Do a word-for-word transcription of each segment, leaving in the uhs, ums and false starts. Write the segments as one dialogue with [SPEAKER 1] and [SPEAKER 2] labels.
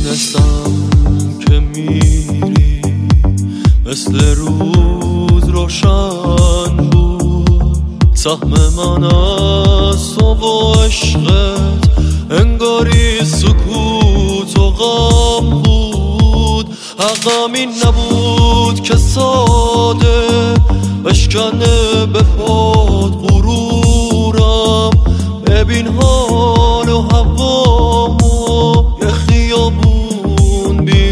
[SPEAKER 1] میدونستم که میری، مثل روز روشن بود. سهم من از تو و عشقت انگاری سکوت و غم بود. حقم این نبود که ساده بشکنه به پاد غرورم. ببین حال و هوامو یه خیابون بی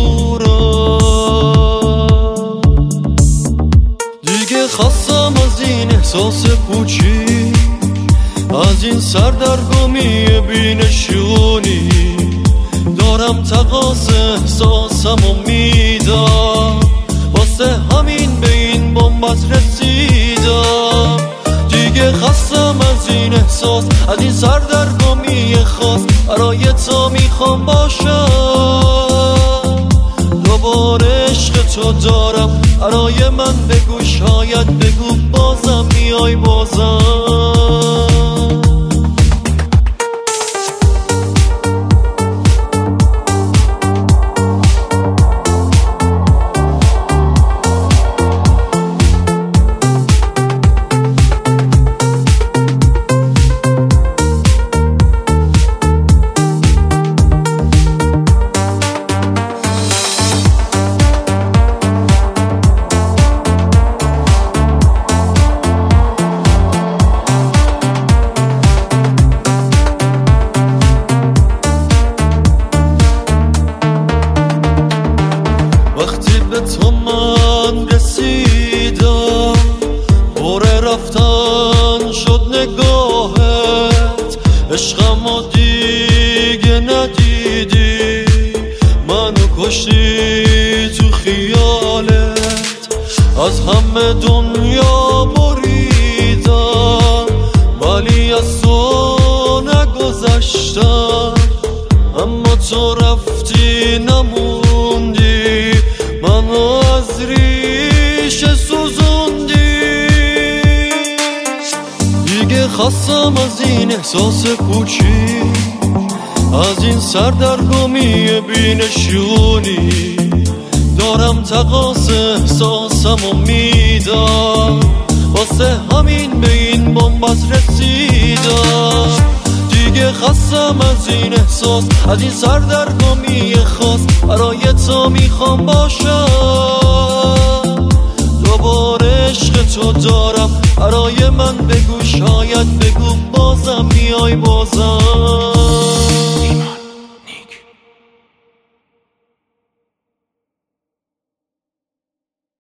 [SPEAKER 1] عبورم. دیگه خستم از این احساس پوچی، از این سردرگمی بینشونی. دارم تقاص احساسم و میدم، واسه همین به این بنبست رسیدم. دیگه خستم از این احساس، از این سردرگمی خاص. برای تو میخوام باشم، دوباره عشق تو دارم. برای من بگو، شاید بگو بازم میای بازم. به تو من رسیدم، بره رفتن شد نگاهت. عشقمو دیگه ندیدی، منو کشتی تو خیالت. از همه دنیا بریدم ولی از تو نگذشتم. اما تو رفتی نموندی، منو از ریشه سوزوندی. دیگه خستم از این احساس پوچی، از این سردرگمی بینشونی. دارم تقاص احساسم و میدم، واسه همین به این بنبست رسیدم. دیگه خستم از این احساس، از این سردرگمی خاص. برای تو میخوام باشم، دوباره عشق تو دارم. برای من بگو، شاید بگو بازم میای بازم.